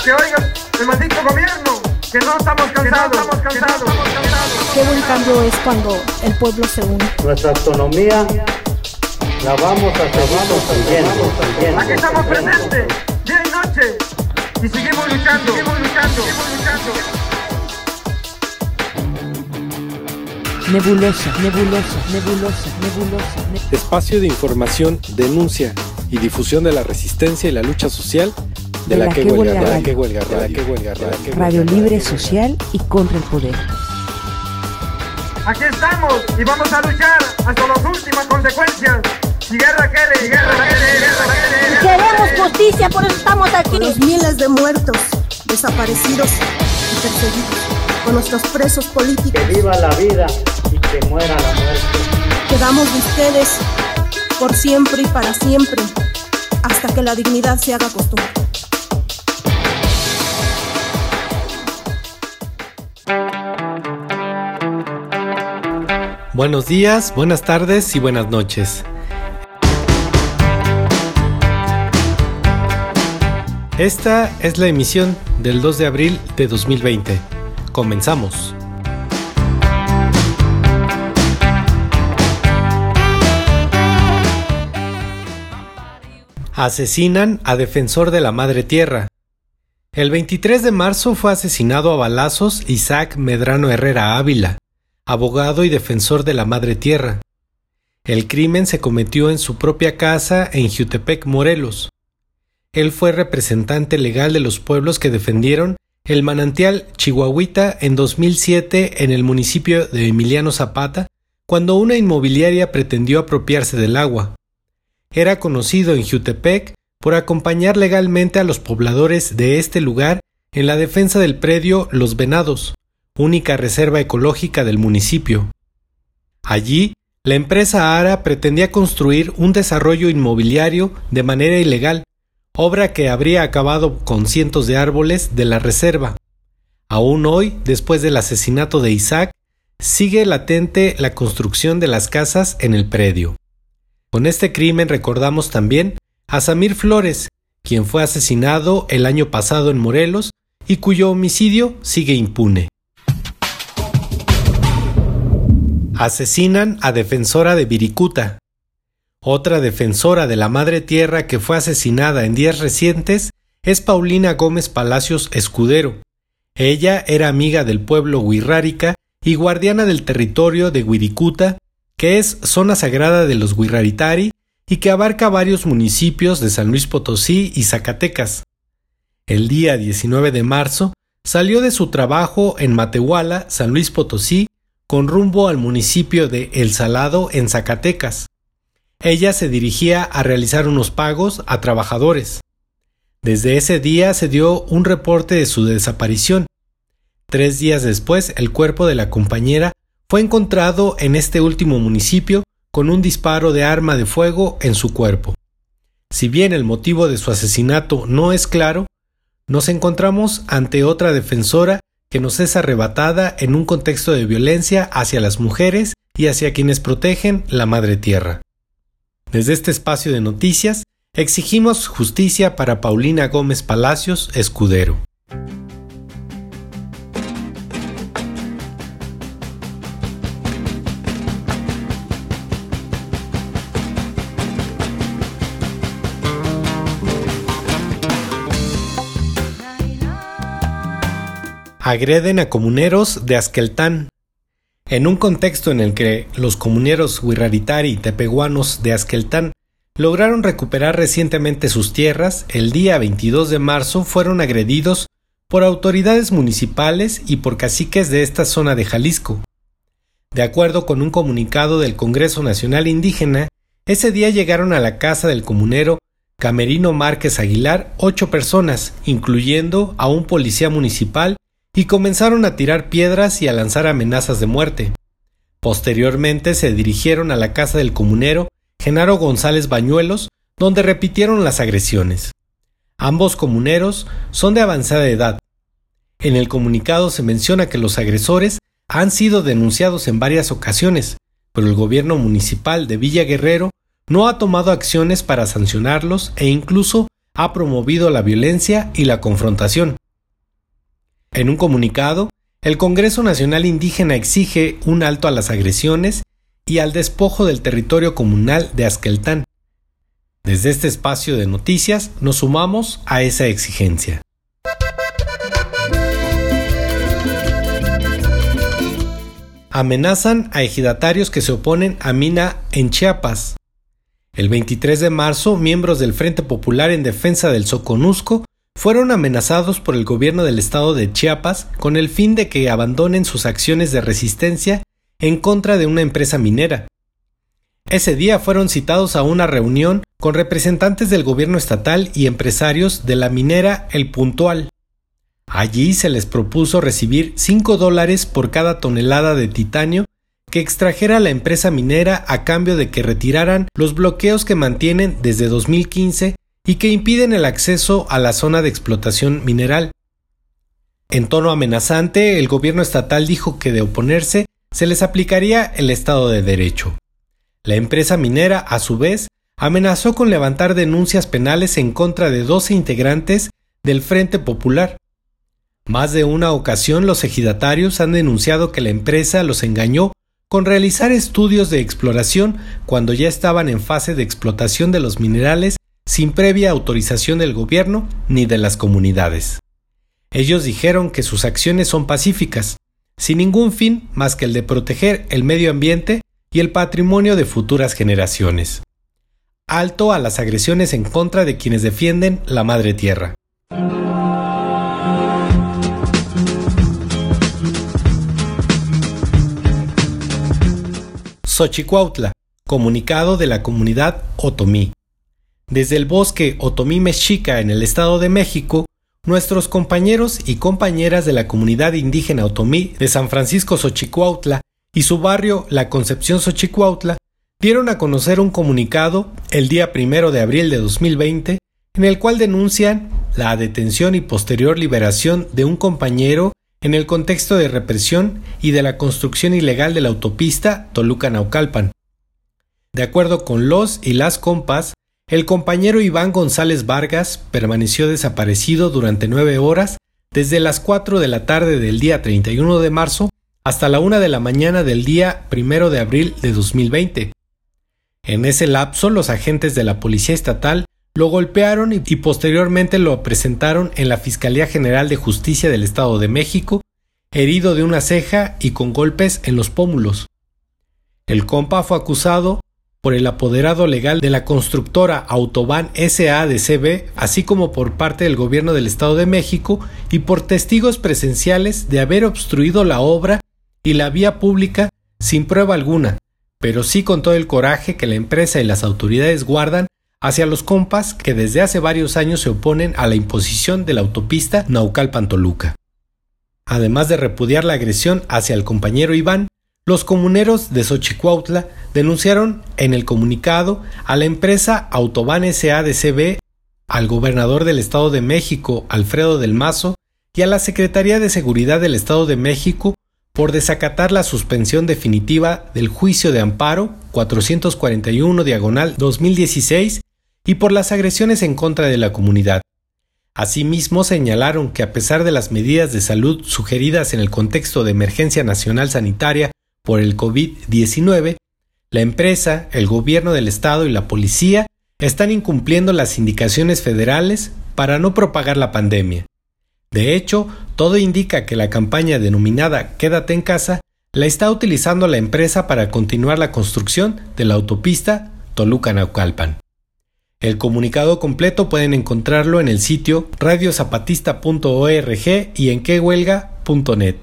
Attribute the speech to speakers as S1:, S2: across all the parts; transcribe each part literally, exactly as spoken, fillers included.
S1: que oiga el maldito gobierno, que no estamos cansados, no estamos cansados, no estamos cansados.
S2: Qué buen cambio es cuando el pueblo se une.
S3: Nuestra autonomía la vamos a seguir construyendo.
S1: Aquí estamos presentes, día y noche, y seguimos luchando, seguimos luchando, seguimos luchando.
S4: Nebulosa, nebulosa, nebulosa, nebulosa, nebulosa.
S5: Espacio de información, denuncia y difusión de la resistencia y la lucha social de, de la, la que huelga radio, que huelga radio, que huelga radio,
S4: radio libre, social y contra el poder.
S1: Aquí estamos y vamos a luchar hasta las últimas consecuencias. Si guerra quiere, guerra quiere, guerra quiere.
S2: Queremos justicia, por eso estamos aquí.
S6: Con los miles de muertos, desaparecidos y perseguidos, con nuestros presos políticos.
S3: Que viva la vida y que muera la muerte.
S6: Quedamos de ustedes por siempre y para siempre, hasta que la dignidad se haga costumbre.
S5: Buenos días, buenas tardes y buenas noches. Esta es la emisión del dos de abril de dos mil veinte. Comenzamos. Asesinan a defensor de la Madre Tierra. El veintitrés de marzo fue asesinado a balazos Isaac Medrano Herrera Ávila, abogado y defensor de la Madre Tierra. El crimen se cometió en su propia casa en Jiutepec, Morelos. Él fue representante legal de los pueblos que defendieron el manantial Chihuahuita en dos mil siete en el municipio de Emiliano Zapata, cuando una inmobiliaria pretendió apropiarse del agua. Era conocido en Jiutepec por acompañar legalmente a los pobladores de este lugar en la defensa del predio Los Venados, única reserva ecológica del municipio. Allí, la empresa Ara pretendía construir un desarrollo inmobiliario de manera ilegal, obra que habría acabado con cientos de árboles de la reserva. Aún hoy, después del asesinato de Isaac, sigue latente la construcción de las casas en el predio. Con este crimen recordamos también a Samir Flores, quien fue asesinado el año pasado en Morelos y cuyo homicidio sigue impune. Asesinan a defensora de Viricuta. Otra defensora de la Madre Tierra que fue asesinada en días recientes es Paulina Gómez Palacios Escudero. Ella era amiga del pueblo Huirrárica y guardiana del territorio de Huiricuta, que es zona sagrada de los Huirraritari y que abarca varios municipios de San Luis Potosí y Zacatecas. El día diecinueve de marzo salió de su trabajo en Matehuala, San Luis Potosí, con rumbo al municipio de El Salado en Zacatecas. Ella se dirigía a realizar unos pagos a trabajadores. Desde ese día se dio un reporte de su desaparición. Tres días después, el cuerpo de la compañera fue encontrado en este último municipio con un disparo de arma de fuego en su cuerpo. Si bien el motivo de su asesinato no es claro, nos encontramos ante otra defensora que nos es arrebatada en un contexto de violencia hacia las mujeres y hacia quienes protegen la Madre Tierra. Desde este espacio de noticias, exigimos justicia para Paulina Gómez Palacios Escudero. Agreden a comuneros de Asqueltán. En un contexto en el que los comuneros Huirraritari y tepehuanos de Asqueltán lograron recuperar recientemente sus tierras, el día veintidós de marzo fueron agredidos por autoridades municipales y por caciques de esta zona de Jalisco. De acuerdo con un comunicado del Congreso Nacional Indígena, ese día llegaron a la casa del comunero Camerino Márquez Aguilar ocho personas, incluyendo a un policía municipal, y comenzaron a tirar piedras y a lanzar amenazas de muerte. Posteriormente se dirigieron a la casa del comunero Genaro González Bañuelos, donde repitieron las agresiones. Ambos comuneros son de avanzada edad. En el comunicado se menciona que los agresores han sido denunciados en varias ocasiones, pero el gobierno municipal de Villa Guerrero no ha tomado acciones para sancionarlos e incluso ha promovido la violencia y la confrontación. En un comunicado, el Congreso Nacional Indígena exige un alto a las agresiones y al despojo del territorio comunal de Azqueltán. Desde este espacio de noticias nos sumamos a esa exigencia. Amenazan a ejidatarios que se oponen a mina en Chiapas. El veintitrés de marzo, miembros del Frente Popular en Defensa del Soconusco fueron amenazados por el gobierno del estado de Chiapas con el fin de que abandonen sus acciones de resistencia en contra de una empresa minera. Ese día fueron citados a una reunión con representantes del gobierno estatal y empresarios de la minera El Puntual. Allí se les propuso recibir cinco dólares por cada tonelada de titanio que extrajera la empresa minera a cambio de que retiraran los bloqueos que mantienen desde dos mil quince y que impiden el acceso a la zona de explotación mineral. En tono amenazante, el gobierno estatal dijo que de oponerse se les aplicaría el Estado de Derecho. La empresa minera, a su vez, amenazó con levantar denuncias penales en contra de doce integrantes del Frente Popular. Más de una ocasión los ejidatarios han denunciado que la empresa los engañó con realizar estudios de exploración cuando ya estaban en fase de explotación de los minerales sin previa autorización del gobierno ni de las comunidades. Ellos dijeron que sus acciones son pacíficas, sin ningún fin más que el de proteger el medio ambiente y el patrimonio de futuras generaciones. Alto a las agresiones en contra de quienes defienden la madre tierra. Xochicuautla, comunicado de la comunidad Otomí. Desde el bosque Otomí Mexica en el Estado de México, nuestros compañeros y compañeras de la comunidad indígena Otomí de San Francisco Xochicuautla y su barrio La Concepción Xochicuautla dieron a conocer un comunicado el día primero de abril de dos mil veinte en el cual denuncian la detención y posterior liberación de un compañero en el contexto de represión y de la construcción ilegal de la autopista Toluca-Naucalpan. De acuerdo con los y las compas, el compañero Iván González Vargas permaneció desaparecido durante nueve horas desde las cuatro de la tarde del día treinta y uno de marzo hasta la una de la mañana del día primero de abril de dos mil veinte. En ese lapso, los agentes de la Policía Estatal lo golpearon y, y posteriormente lo presentaron en la Fiscalía General de Justicia del Estado de México, herido de una ceja y con golpes en los pómulos. El compa fue acusado por el apoderado legal de la constructora Autoban S A de C B, así como por parte del gobierno del Estado de México y por testigos presenciales de haber obstruido la obra y la vía pública sin prueba alguna, pero sí con todo el coraje que la empresa y las autoridades guardan hacia los compas que desde hace varios años se oponen a la imposición de la autopista Naucalpan-Toluca. Además de repudiar la agresión hacia el compañero Iván, los comuneros de Xochicuautla denunciaron en el comunicado a la empresa Autoban S A de C B, al gobernador del Estado de México, Alfredo del Mazo, y a la Secretaría de Seguridad del Estado de México por desacatar la suspensión definitiva del juicio de amparo cuatrocientos cuarenta y uno diagonal dos mil dieciséis y por las agresiones en contra de la comunidad. Asimismo, señalaron que a pesar de las medidas de salud sugeridas en el contexto de emergencia nacional sanitaria por el COVID diecinueve, la empresa, el gobierno del estado y la policía están incumpliendo las indicaciones federales para no propagar la pandemia. De hecho, todo indica que la campaña denominada Quédate en casa la está utilizando la empresa para continuar la construcción de la autopista Toluca-Naucalpan. El comunicado completo pueden encontrarlo en el sitio radio zapatista punto org y en quehuelga punto net.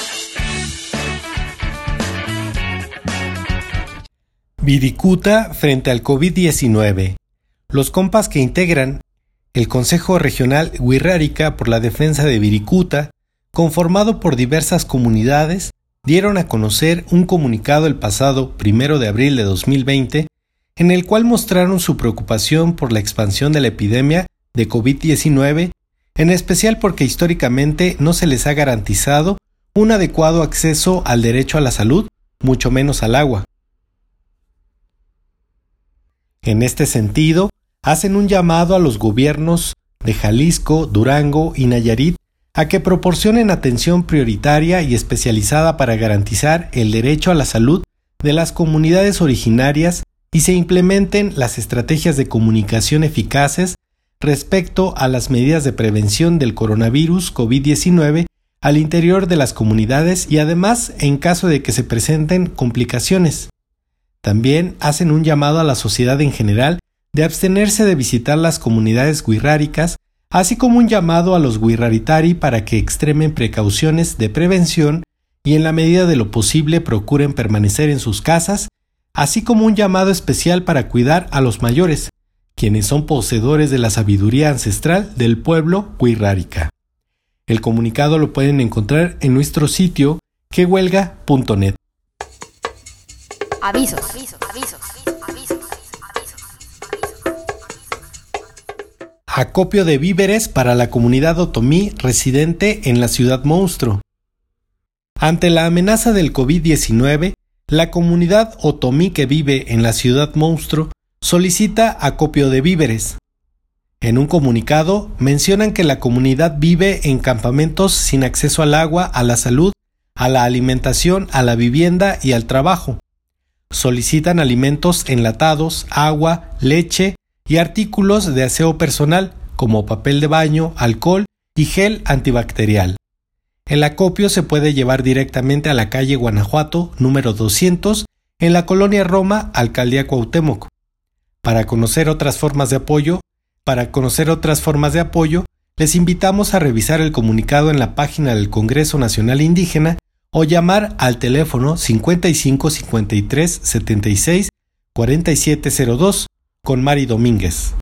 S5: Viricuta frente al COVID diecinueve. Los compas que integran el Consejo Regional Huirrárica por la Defensa de Viricuta, conformado por diversas comunidades, dieron a conocer un comunicado el pasado primero de abril de dos mil veinte, en el cual mostraron su preocupación por la expansión de la epidemia de COVID diecinueve, en especial porque históricamente no se les ha garantizado un adecuado acceso al derecho a la salud, mucho menos al agua. En este sentido, hacen un llamado a los gobiernos de Jalisco, Durango y Nayarit a que proporcionen atención prioritaria y especializada para garantizar el derecho a la salud de las comunidades originarias y se implementen las estrategias de comunicación eficaces respecto a las medidas de prevención del coronavirus COVID diecinueve al interior de las comunidades y además en caso de que se presenten complicaciones. También hacen un llamado a la sociedad en general de abstenerse de visitar las comunidades wixárikas, así como un llamado a los wixáritari para que extremen precauciones de prevención y en la medida de lo posible procuren permanecer en sus casas, así como un llamado especial para cuidar a los mayores, quienes son poseedores de la sabiduría ancestral del pueblo wixárika. El comunicado lo pueden encontrar en nuestro sitio que huelga punto net.
S7: Avisos, avisos, avisos, avisos, avisos.
S5: Acopio de víveres para la comunidad otomí residente en la ciudad monstruo. Ante la amenaza del COVID diecinueve, la comunidad otomí que vive en la ciudad monstruo solicita acopio de víveres. En un comunicado mencionan que la comunidad vive en campamentos sin acceso al agua, a la salud, a la alimentación, a la vivienda y al trabajo. Solicitan alimentos enlatados, agua, leche y artículos de aseo personal como papel de baño, alcohol y gel antibacterial. El acopio se puede llevar directamente a la calle Guanajuato, número doscientos, en la colonia Roma, Alcaldía Cuauhtémoc. Para conocer otras formas de apoyo, para conocer otras formas de apoyo, les invitamos a revisar el comunicado en la página del Congreso Nacional Indígena o llamar al teléfono cincuenta y cinco cincuenta y tres setenta y seis cuarenta y siete cero dos con Mari Domínguez.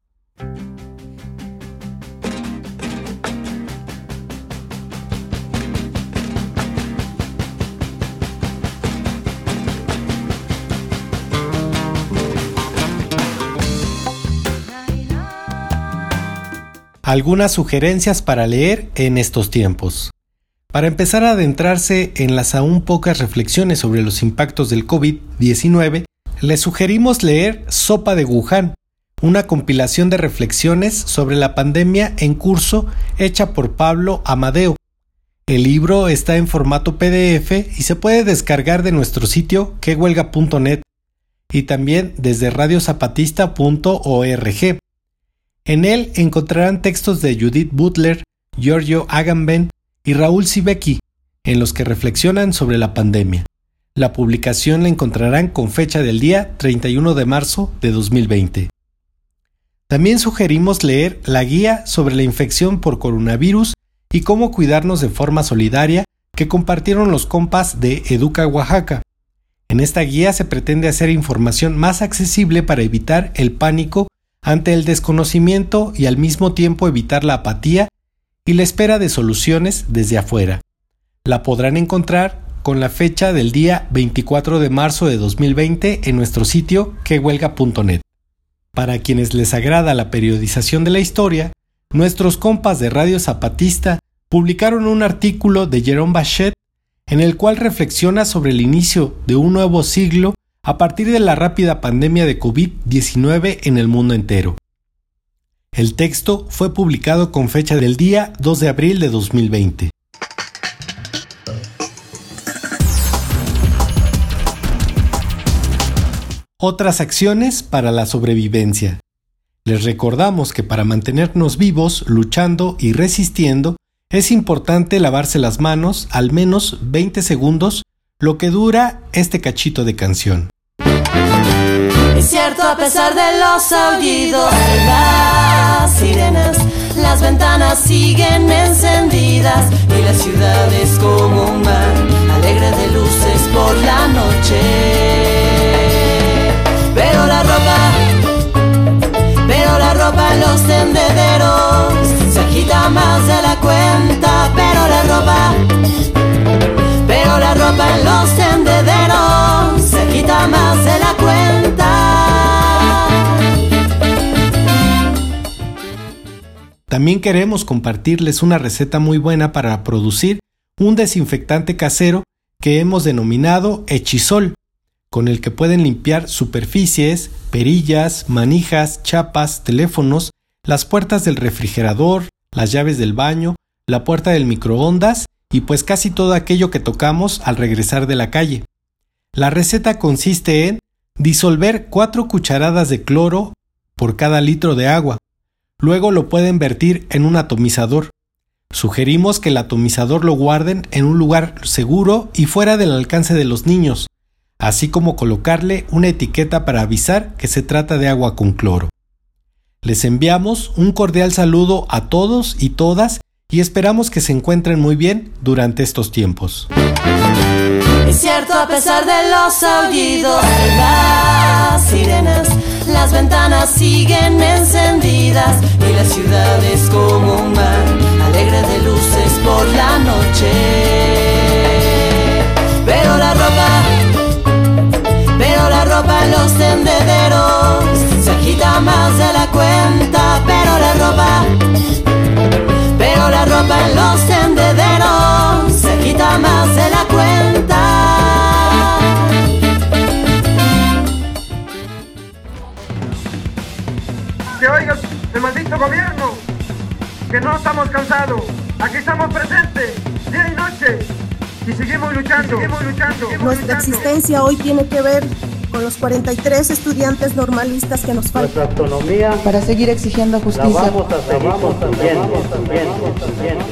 S5: Algunas sugerencias para leer en estos tiempos. Para empezar a adentrarse en las aún pocas reflexiones sobre los impactos del COVID diecinueve, les sugerimos leer Sopa de Wuhan, una compilación de reflexiones sobre la pandemia en curso hecha por Pablo Amadeo. El libro está en formato P D F y se puede descargar de nuestro sitio que huelga punto net y también desde radio zapatista punto org. En él encontrarán textos de Judith Butler, Giorgio Agamben y Raúl Sibeki, en los que reflexionan sobre la pandemia. La publicación la encontrarán con fecha del día treinta y uno de marzo de dos mil veinte. También sugerimos leer la guía sobre la infección por coronavirus y cómo cuidarnos de forma solidaria que compartieron los compas de Educa Oaxaca. En esta guía se pretende hacer información más accesible para evitar el pánico ante el desconocimiento y al mismo tiempo evitar la apatía y la espera de soluciones desde afuera. La podrán encontrar con la fecha del día veinticuatro de marzo de dos mil veinte en nuestro sitio que huelga punto net. Para quienes les agrada la periodización de la historia, nuestros compas de Radio Zapatista publicaron un artículo de Jerome Bachet en el cual reflexiona sobre el inicio de un nuevo siglo a partir de la rápida pandemia de COVID diecinueve en el mundo entero. El texto fue publicado con fecha del día dos de abril de dos mil veinte. Otras acciones para la sobrevivencia. Les recordamos que para mantenernos vivos, luchando y resistiendo, es importante lavarse las manos al menos veinte segundos, lo que dura este cachito de canción.
S8: Es cierto, a pesar de los aullidos de las sirenas, las ventanas siguen encendidas y la ciudad es como un mar alegre de luces por la noche. Pero la ropa, pero la ropa en los tendederos se agita más de la cuenta. Pero la ropa, pero la ropa en los tendederos se agita más de la cuenta.
S5: También queremos compartirles una receta muy buena para producir un desinfectante casero que hemos denominado Hechisol. con el que pueden limpiar superficies, perillas, manijas, chapas, teléfonos, las puertas del refrigerador, las llaves del baño, la puerta del microondas y pues casi todo aquello que tocamos al regresar de la calle. La receta consiste en disolver cuatro cucharadas de cloro por cada litro de agua. Luego lo pueden vertir en un atomizador. Sugerimos que el atomizador lo guarden en un lugar seguro y fuera del alcance de los niños, así como colocarle una etiqueta para avisar que se trata de agua con cloro. Les enviamos un cordial saludo a todos y todas y esperamos que se encuentren muy bien durante estos tiempos.
S8: Es cierto, a pesar de los aullidos de las sirenas, las ventanas siguen encendidas y la ciudad es como un mar alegre de luces por la noche. Pero la ropa, pero la ropa en los tendederos se agita más de la cuenta. Pero la ropa, pero la ropa en los tendederos se agita más de la cuenta.
S1: Que oiga el maldito gobierno, que no estamos cansados, aquí estamos presentes, día y noche, y seguimos luchando, seguimos luchando. Seguimos
S6: Nuestra
S1: luchando.
S6: existencia hoy tiene que ver con los cuarenta y tres estudiantes normalistas que nos faltan.
S3: Nuestra autonomía
S4: Para seguir exigiendo
S3: la
S4: justicia.
S3: vamos a seguir construyendo.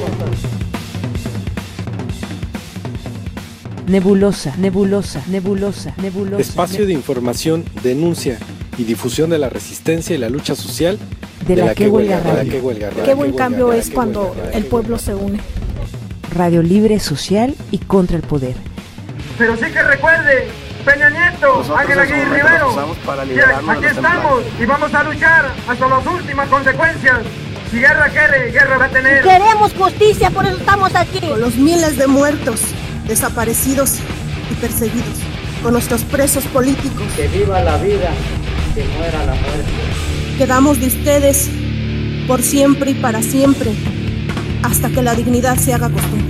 S4: Nebulosa, nebulosa, nebulosa, nebulosa.
S5: Espacio de información, denuncia y difusión de la resistencia y la lucha social
S4: De la que huelga radio.
S2: Qué buen cambio es cuando el pueblo se une.
S4: Radio libre, social y contra el poder.
S1: Pero sí que recuerde, Peña Nieto, Ángel Aguirre Rivero, que aquí estamos y vamos a luchar hasta las últimas consecuencias. Si guerra quiere, guerra va a tener.
S2: Queremos justicia, por eso estamos aquí.
S6: Con los miles de muertos, desaparecidos y perseguidos. Con nuestros presos políticos.
S3: Que viva la vida, que muera la muerte.
S6: Quedamos de ustedes por siempre y para siempre, hasta que la dignidad se haga costumbre.